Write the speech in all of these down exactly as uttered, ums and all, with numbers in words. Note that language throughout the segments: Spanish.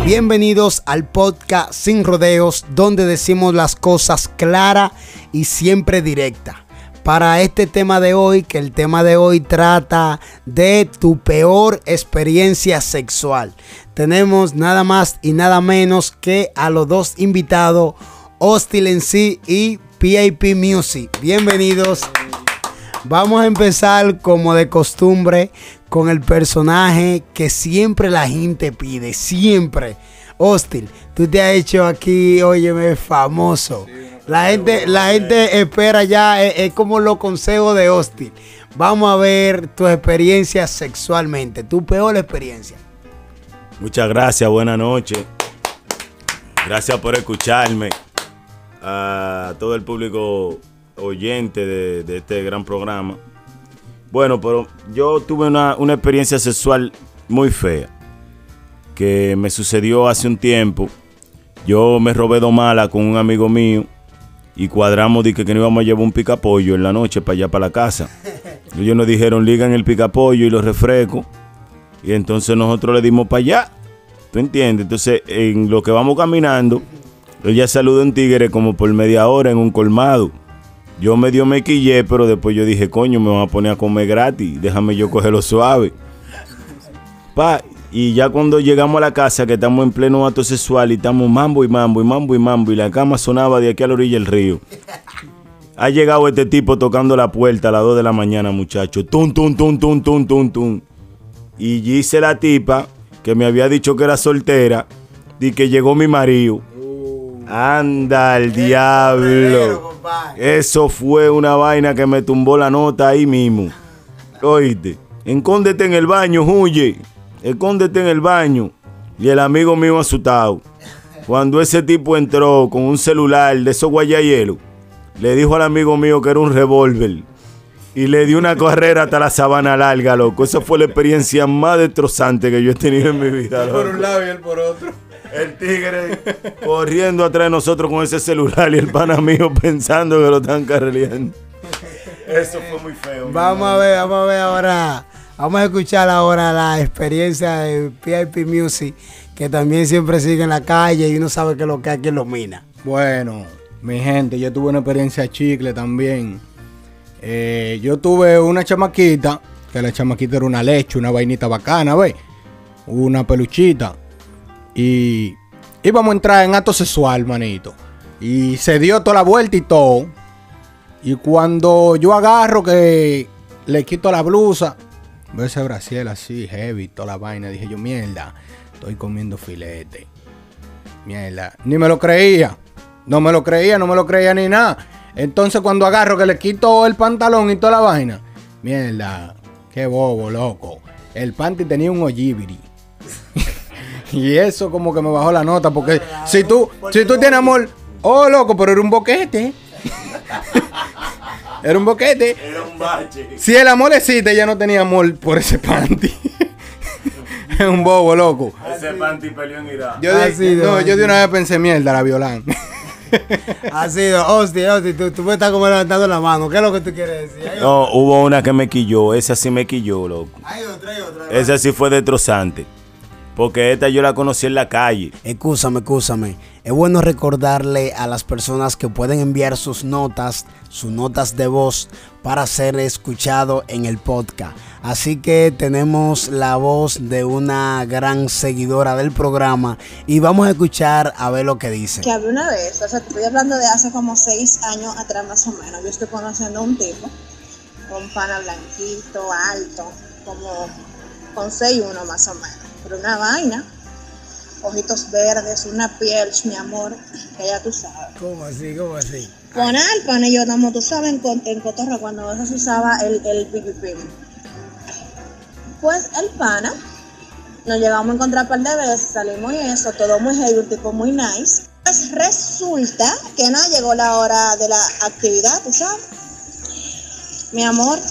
Bienvenidos al podcast Sin Rodeos, donde decimos las cosas claras y siempre directas. Para este tema de hoy, que el tema de hoy trata de tu peor experiencia sexual, tenemos nada más y nada menos que a los dos invitados, Hostil en sí y P I P Music. Bienvenidos. Vamos a empezar como de costumbre con el personaje que siempre la gente pide, siempre. Hostil, tú te has hecho aquí, óyeme, famoso. La gente, la gente espera ya, es, es como los consejos de Hostil. Vamos a ver tu experiencia sexualmente, tu peor experiencia. Muchas gracias, buenas noches. Gracias por escucharme. A todo el público oyente de, de este gran programa. Bueno, pero yo tuve una, una experiencia sexual muy fea que me sucedió hace un tiempo. Yo me robé dos malas con un amigo mío y cuadramos de que, que nos íbamos a llevar un picapollo en la noche para allá, para la casa. Ellos nos dijeron, ligan el picapollo y los refrescos. Y entonces nosotros le dimos para allá. ¿Tú entiendes? Entonces, en lo que vamos caminando, ella saludó a un tigre como por media hora en un colmado. Yo medio me quillé, pero después yo dije, coño, me van a poner a comer gratis. Déjame yo cogerlo suave. Pa, y ya cuando llegamos a la casa, que estamos en pleno acto sexual y estamos mambo y mambo y mambo y mambo, y la cama sonaba de aquí a la orilla del río. Ha llegado este tipo tocando la puerta a las dos de la mañana, muchacho. Tum, tum, tum, tum, tum, tum, tum. Y dice la tipa, que me había dicho que era soltera, y que llegó mi marido. Anda al diablo. Eso fue una vaina que me tumbó la nota ahí mismo. Oíste, escóndete en el baño, huye. Escóndete en el baño. Y el amigo mío asustado. Cuando ese tipo entró con un celular de esos guayayelos, le dijo al amigo mío que era un revólver. Y le dio una carrera hasta la Sabana Larga, loco. Esa fue la experiencia más destrozante que yo he tenido en mi vida, loco. Por un lado y él por otro. El tigre corriendo atrás de nosotros con ese celular y el pana mío pensando que lo están carrileando. Eso fue muy feo. Vamos a ver, vamos a ver ahora. Vamos a escuchar ahora la experiencia de P I P Music, que también siempre sigue en la calle y uno sabe que lo que hay quien lo mina. Bueno, mi gente, yo tuve una experiencia chicle también. Eh, yo tuve una chamaquita, que la chamaquita era una leche, una vainita bacana, ¿ves? Una peluchita. Y íbamos a entrar en acto sexual, manito. Y se dio toda la vuelta y todo. Y cuando yo agarro que le quito la blusa, veo ese brasier así, heavy, toda la vaina. Dije yo, mierda, estoy comiendo filete. Mierda, ni me lo creía. No me lo creía, no me lo creía ni nada. Entonces cuando agarro que le quito el pantalón y toda la vaina, mierda, qué bobo, loco. El panty tenía un ojibiri. Y eso como que me bajó la nota, porque si tú, si tú tienes amor, oh loco, pero era un boquete. Era un boquete. Era un bache. Si el amor existe, ella no tenía amor por ese panty. Es un bobo, loco. Ese panty peleó en Irak. Yo de, sido, no, yo de una vez pensé, mierda, la violan. Ha sido, hostia, hostia, tú, tú me estás como levantando la mano. ¿Qué es lo que tú quieres decir? Hay no, hubo una que me quilló. Esa sí me quilló, loco. Hay otra, hay otra. Esa sí fue destrozante. Porque esta yo la conocí en la calle. Excúsame, excúsame. Es bueno recordarle a las personas que pueden enviar sus notas, sus notas de voz para ser escuchado en el podcast. Así que tenemos la voz de una gran seguidora del programa y vamos a escuchar a ver lo que dice. Que había una vez, o sea, te estoy hablando de hace como seis años atrás más o menos. Yo estoy conociendo a un tipo, un pana blanquito, alto, como con seis uno más o menos. Pero una vaina, ojitos verdes, una piel, mi amor, que ya tú sabes. ¿Cómo así? ¿Cómo así? Con el pana y yo, como tú sabes, en, en Cotorra, cuando eso se usaba el, el P P P. Pues el pana, nos llegamos a encontrar un par de veces, salimos y eso, todo muy heavy, un tipo muy nice. Pues resulta que no llegó la hora de la actividad, ¿tú sabes? Mi amor,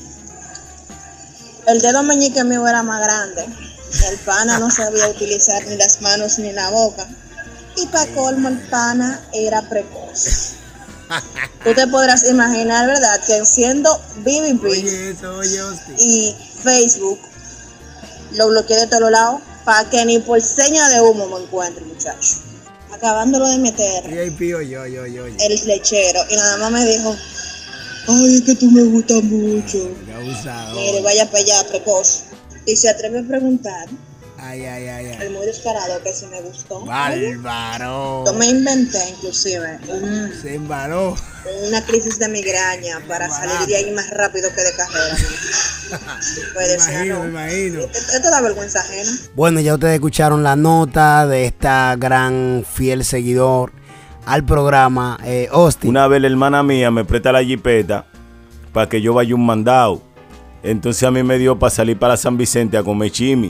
el dedo meñique mío era más grande. El pana no sabía utilizar ni las manos ni la boca. Y para colmo, el pana era precoz. Tú te podrás imaginar, ¿verdad? Que siendo B B B Oye, eso, oye, hostia. y Facebook, lo bloqueé de todos lados. para que ni por seña de humo me encuentre, muchacho. Acabándolo de meter Y ahí pío yo, yo, yo, yo. el lechero y nada más me dijo, ay, es que tú me gustas mucho. Qué abusador. Mire, vaya para allá, precoz. Y se atreve a preguntar, Ay, ay, ay, ay. el muy descarado, que si me gustó. Bárbaro. Yo me inventé inclusive un- Se embaló. una crisis de migraña para salir de ahí más rápido que de carrera. Pues Me decía, imagino, no, me imagino. esto da vergüenza ajena. Bueno, ya ustedes escucharon la nota de esta gran fiel seguidor al programa, eh, Austin. Una vez la hermana mía me presta la jipeta para que yo vaya a un mandado. Entonces a mí me dio para salir para San Vicente a comer chimi.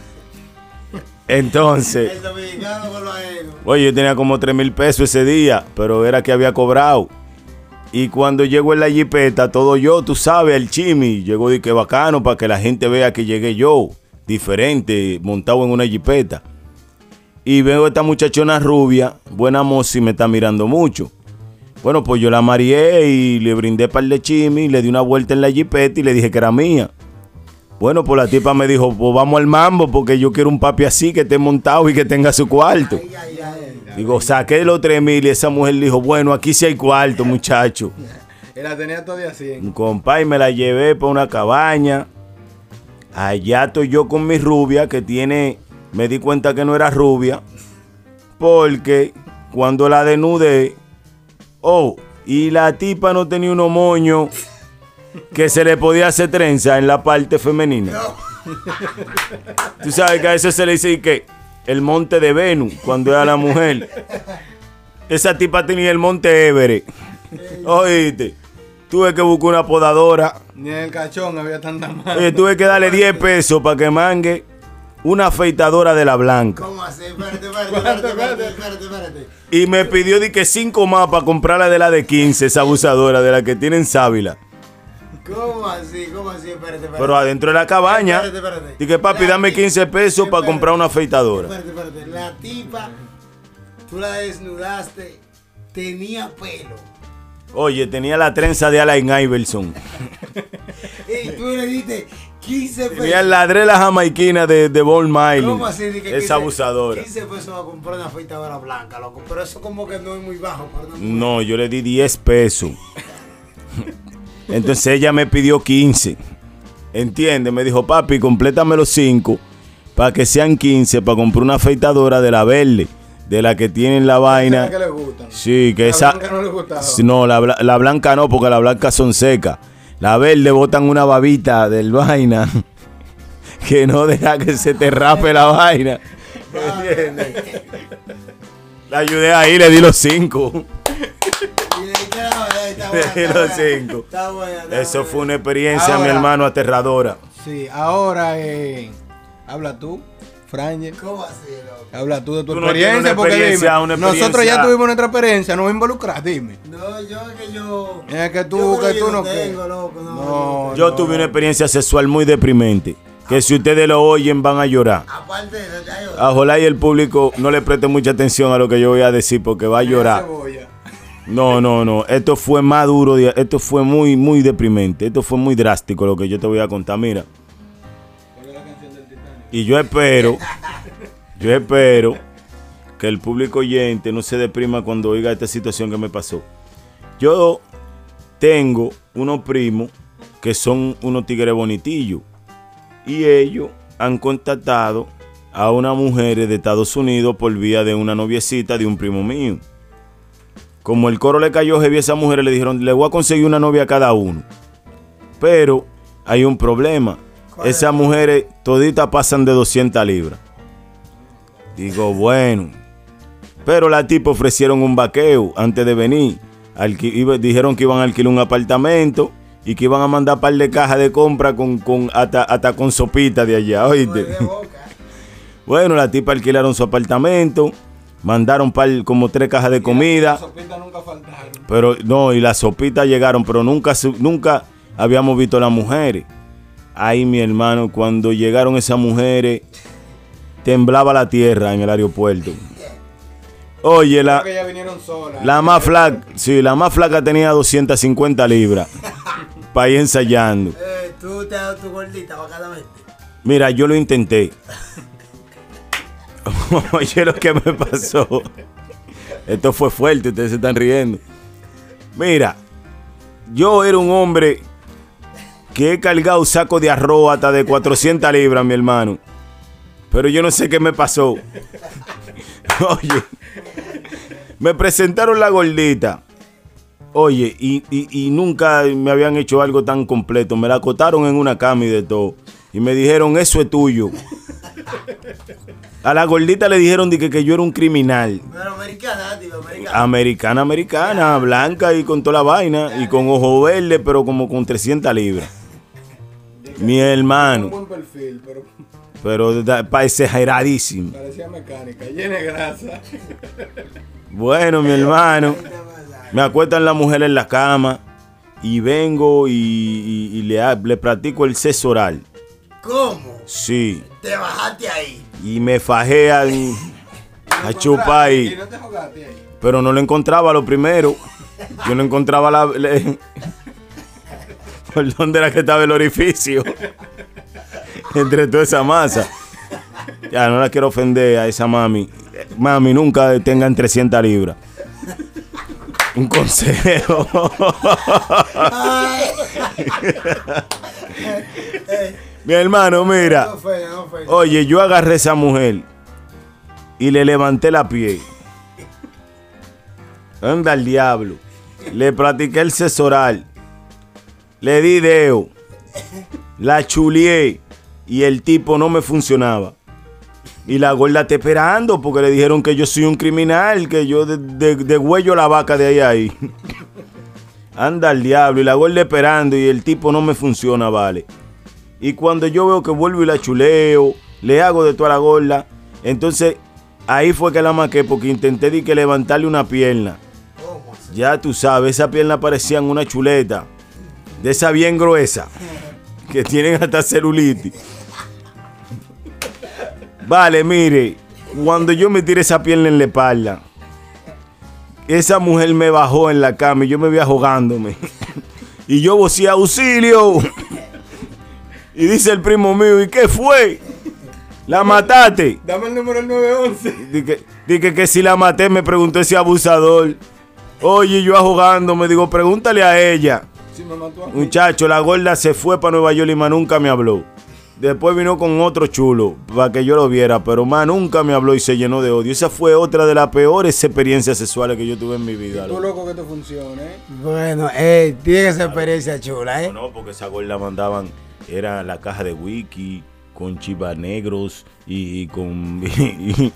Entonces, El dominicano con lo ajeno. oye, yo tenía como tres mil pesos ese día, pero era que había cobrado. Y cuando llego en la jipeta, todo yo, tú sabes, el chimi, llegó de que bacano para que la gente vea que llegué yo, diferente, montado en una jipeta. Y veo esta muchachona rubia, buena moza, y me está mirando mucho. Bueno, pues yo la mareé y le brindé par de chimi, le di una vuelta en la jipeta y le dije que era mía. Bueno, pues la tipa me dijo, pues vamos al mambo porque yo quiero un papi así que esté montado y que tenga su cuarto. Ay, ay, ay. Digo, saqué los tres mil y esa mujer dijo, bueno, aquí sí hay cuarto, muchacho. Él la tenía todavía así. Un compa y me la llevé para una cabaña. Allá estoy yo con mi rubia que tiene, me di cuenta que no era rubia, porque cuando la desnudé, oh, y la tipa no tenía unos moños que se le podía hacer trenza en la parte femenina. Tú sabes que a eso se le dice que el monte de Venus, cuando era la mujer. Esa tipa tenía el monte Everest. Oíste, tuve que buscar una podadora. Ni en el cachón había tanta mano. Oye, tuve que darle diez pesos para que mangue una afeitadora de la blanca. ¿Cómo así? Espérate, espérate, espérate, espérate, espérate, espérate. Y me pidió de que cinco más para comprarla de la de quince, esa abusadora, de la que tienen sábila. ¿Cómo así? ¿Cómo así? Espérate, espérate. Pero adentro de la cabaña, Espérate, espérate. dije, papi, La dame ti- quince pesos para Espérate, comprar una afeitadora. Espérate, espérate. La tipa, tú la desnudaste, tenía pelo. Oye, tenía la trenza de Allen Iverson. Y tú le diste quince pesos. Tenía el ladré la jamaiquina de, de Ball Miley. ¿Cómo así? Di que Esa quince abusadora. quince pesos va a comprar una afeitadora blanca, loco. Pero eso como que no es muy bajo para una mujer. No, yo le di diez pesos. Entonces ella me pidió quince. ¿Entiendes? Me dijo, papi, complétame los cinco para que sean quince para comprar una afeitadora de la verde, de la que tienen la vaina. que le gustan. Sí, que La esa. blanca no le gustaba. No, la, bla- la blanca no, porque las blancas son secas. La verde botan una babita del vaina que no deja que se te rape la vaina. ¿Entiendes? La ayudé ahí, le di los cinco. Y le diste la verdad, está buena, Le di está los buena. cinco. Está buena, está Eso buena. fue una experiencia, Ahora- mi hermano, aterradora. Sí, ahora eh, habla tú, Franje. ¿Cómo así, loco? Habla tú de tu Tú no tienes experiencia, una porque experiencia, dime, una nosotros experiencia. ya tuvimos nuestra experiencia, nos involucras, dime. No, yo que yo. Es que tú, yo creo que tú yo no tengo, que- loco, no, No, Yo no. tuve una experiencia sexual muy deprimente, que si ustedes lo oyen van a llorar. Aparte de eso, ya yo. Ojalá y el público no le preste mucha atención a lo que yo voy a decir porque va a llorar. Cebolla. No, no, no. Esto fue más duro. de- Esto fue muy, muy deprimente. Esto fue muy drástico lo que yo te voy a contar. Mira. Y yo espero, yo espero que el público oyente no se deprima cuando oiga esta situación que me pasó. Yo tengo unos primos que son unos tigres bonitillos y ellos han contactado a una mujer de Estados Unidos por vía de una noviecita de un primo mío. Como el coro le cayó heavy a esa mujer, le dijeron, le voy a conseguir una novia a cada uno. Pero hay un problema. Esas mujeres toditas pasan de doscientas libras. Digo, bueno. Pero la tipa ofrecieron un vaqueo antes de venir. Alqui- iba- dijeron que iban a alquilar un apartamento y que iban a mandar par de cajas de compra con, con hasta, hasta con sopita de allá, ¿oíste? De boca. Bueno, la tipa alquilaron su apartamento, mandaron par, como tres cajas de comida. Las sopitas nunca faltaron. Pero no, y las sopitas llegaron, pero nunca, su- nunca habíamos visto a las mujeres. Ahí, mi hermano, cuando llegaron esas mujeres, temblaba la tierra en el aeropuerto. Oye, la, Creo que ya vinieron solas. la más flaca, sí, la más flaca tenía doscientas cincuenta libras para ir ensayando. Eh, tú te das tu gordita bacadamente. Mira, yo lo intenté. Oye, lo que me pasó. Esto fue fuerte, ustedes se están riendo. Mira, yo era un hombre que he cargado saco de arroz hasta de cuatrocientas libras, mi hermano. Pero yo no sé qué me pasó. Oye, me presentaron la gordita. Oye, y, y, y nunca me habían hecho algo tan completo. Me la acotaron en una cama y de todo. Y me dijeron, eso es tuyo. A la gordita le dijeron de que, que yo era un criminal. Pero americana, tío, americana. Americana, americana, blanca y con toda la vaina. Y con ojo verde, pero como con trescientas libras. Mi hermano. Un buen perfil, pero Pero da- pa- exageradísimo. parecía mecánica, llena de grasa. Bueno, mi hermano. Me acuestan la mujer en la cama. Y vengo y, y- y le, ha- le practico el sexo oral. ¿Cómo? Sí. Te bajaste ahí. Y me fajé a, a chupar Y ahí. no te jugaste ahí. Pero no lo encontraba lo primero. Yo no encontraba la... le- ¿Por dónde era que estaba el orificio? Entre toda esa masa. Ya, no la quiero ofender a esa mami. Mami, nunca tengan trescientas libras. Un consejo. Mi hermano, mira. No fue, no fue. Oye, yo agarré a esa mujer y le levanté la pie. Anda al diablo. Le practiqué el sexo oral. Le di dedo. La chulié. Y el tipo no me funcionaba. Y la gorda está esperando porque le dijeron que yo soy un criminal, que yo de, de, de huello la vaca de ahí a ahí. Anda al diablo. Y la gorda esperando y el tipo no me funciona, vale. Y cuando yo veo que vuelvo y la chuleo, le hago de toda la gorda, entonces ahí fue que la maqué porque intenté de que levantarle una pierna. Ya tú sabes, esa pierna parecían una chuleta, de esa bien gruesa, que tienen hasta celulitis. Vale, mire, cuando yo me tiré esa pierna en la espalda, esa mujer me bajó en la cama y yo me vi ahogándome. Y yo vocé auxilio. Y dice el primo mío, ¿y qué fue? ¿La mataste? Dame el número del nueve once. Dije, dije que si la maté, me preguntó ese abusador. Oye, yo ahogándome, digo, pregúntale a ella. Si me mató a mí. Muchacho, la gorda se fue para Nueva York y más nunca me habló. Después vino con otro chulo para que yo lo viera, pero más nunca me habló y se llenó de odio. Esa fue otra de las peores experiencias sexuales que yo tuve en mi vida. Tú loco que te funcione, ¿eh? Bueno, eh, tiene que ser experiencia chula, ¿eh? No, no, porque esa gorda mandaban, era la caja de wiki, con chivas negros y, y con... y-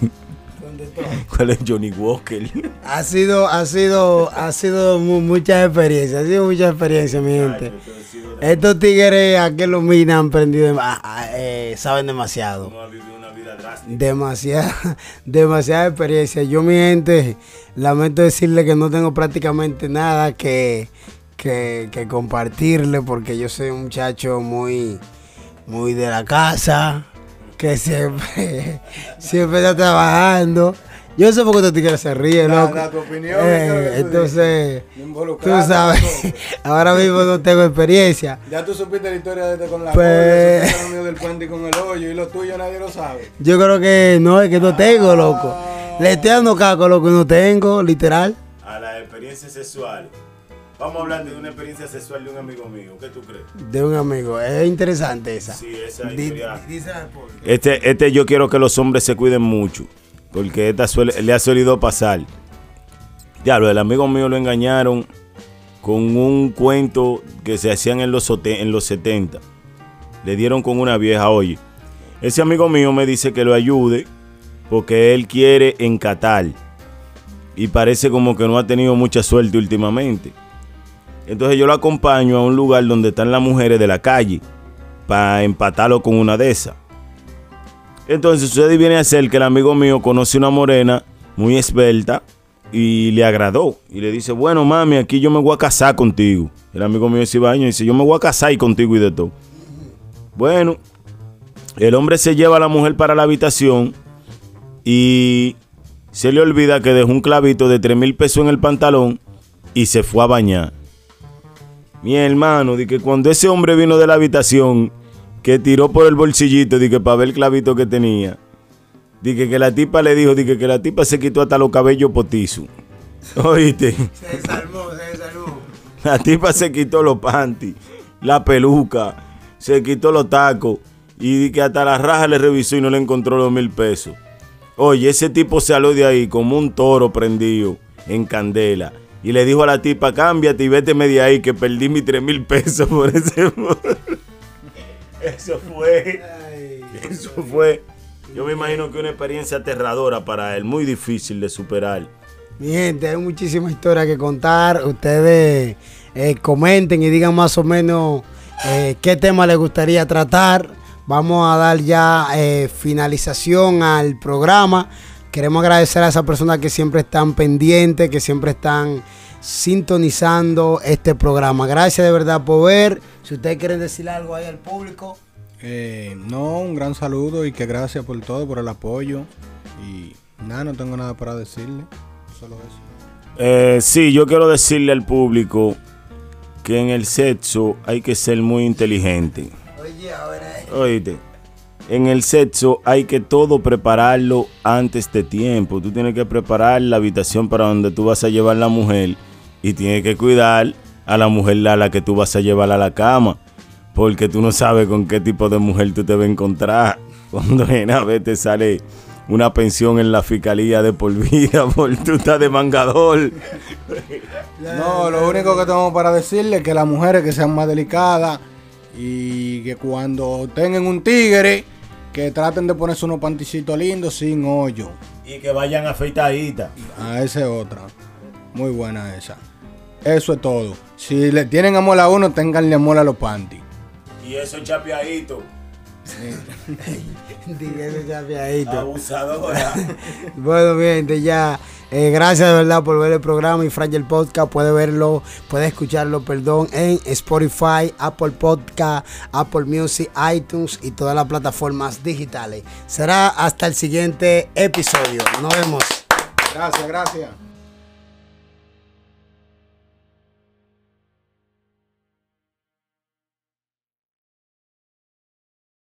¿Cuál es Johnny Walker? Ha sido, ha sido, ha sido mu- muchas experiencias, ha sido muchas experiencias, mi gente. Estos tigres aquí en los minas han aprendido, ah, ah, eh, saben demasiado. No ha vivido una vida drástica. Demasiada, demasiada experiencia. Yo, mi gente, lamento decirle que no tengo prácticamente nada que, que, que compartirle porque yo soy un muchacho muy, muy de la casa, que siempre, siempre está trabajando. Yo sé por qué estos tigres se ríen, Da- loco. da tu opinión, Eh, ¿qué es lo que tú entonces, dices? No tú involucrarte, sabes, loco. ahora mismo no tengo experiencia. Ya tú supiste la historia de este con la Pues- pues... supiste lo mío del puente y con el hoyo y lo tuyo nadie lo sabe. Yo creo que no, es que no tengo, loco. Le estoy dando caco, loco, no tengo, literal. A las experiencias sexuales. Vamos a hablar de una experiencia sexual de un amigo mío. ¿Qué tú crees? De un amigo, es interesante esa. Sí, esa Di- historia. di- dísela por qué. Este, este yo quiero que los hombres se cuiden mucho. Porque esta suele- le ha solido pasar. Ya, lo del amigo mío lo engañaron con un cuento que se hacían en los, sote- en los setenta. Le dieron con una vieja, oye. Ese amigo mío me dice que lo ayude porque él quiere encatar. Y parece como que no ha tenido mucha suerte últimamente. Entonces yo lo acompaño a un lugar donde están las mujeres de la calle para empatarlo con una de esas. Entonces sucede y viene a ser que el amigo mío conoce una morena muy esbelta y le agradó. Y le dice, bueno mami, aquí yo me voy a casar contigo. El amigo mío se baña y dice, yo me voy a casar contigo y de todo. Bueno, el hombre se lleva a la mujer para la habitación y se le olvida que dejó un clavito de tres mil pesos en el pantalón y se fue a bañar. Mi hermano, de que cuando ese hombre vino de la habitación, que tiró por el bolsillito, de que para ver el clavito que tenía, Dije que la tipa le dijo, dije que la tipa se quitó hasta los cabellos potizos. ¿Oíste? Se salvó, se salvó. La tipa se quitó los panties, la peluca, se quitó los tacos y que hasta la raja le revisó y no le encontró los mil pesos. Oye, ese tipo salió de ahí como un toro prendido en candela y le dijo a la tipa, cámbiate y véteme de ahí que perdí mis tres mil pesos por ese... Eso fue, eso fue, yo me imagino que una experiencia aterradora para él, muy difícil de superar. Mi gente, hay muchísimas historias que contar. Ustedes eh, comenten y digan más o menos eh, qué tema les gustaría tratar. Vamos a dar ya eh, finalización al programa. Queremos agradecer a esas personas que siempre están pendientes, que siempre están sintonizando este programa. Gracias de verdad por ver. Si ustedes quieren decir algo ahí al público. Eh, no, un gran saludo y que gracias por todo, por el apoyo. Y nada, no tengo nada para decirle. Solo eso. Eh, sí, yo quiero decirle al público que en el sexo hay que ser muy inteligente. Oye, ahora. Oíste, en el sexo hay que todo prepararlo antes de tiempo. Tú tienes que preparar la habitación para donde tú vas a llevar a la mujer y tienes que cuidar a la mujer a la que tú vas a llevar a la cama, porque tú no sabes con qué tipo de mujer tú te vas a encontrar. Cuando una vez te sale una pensión en la fiscalía de por vida por tú estás de mangador. No, lo único que tengo para decirle es que las mujeres que sean más delicadas y que cuando tengan un tigre, que traten de ponerse unos panticitos lindos sin hoyo. Y que vayan afeitaditas. Ah, esa es otra. Muy buena esa. Eso es todo. Si le tienen amor a uno, ténganle amor a los panties. Y eso chapeadito. Dígame chapeadito. Abusadora. Bueno, mi gente, ya. Eh, gracias de verdad por ver el programa y Fragile Podcast. Puede verlo, puede escucharlo, perdón, en Spotify, Apple Podcast, Apple Music, iTunes y todas las plataformas digitales. Será hasta el siguiente episodio. Nos vemos. Gracias, gracias.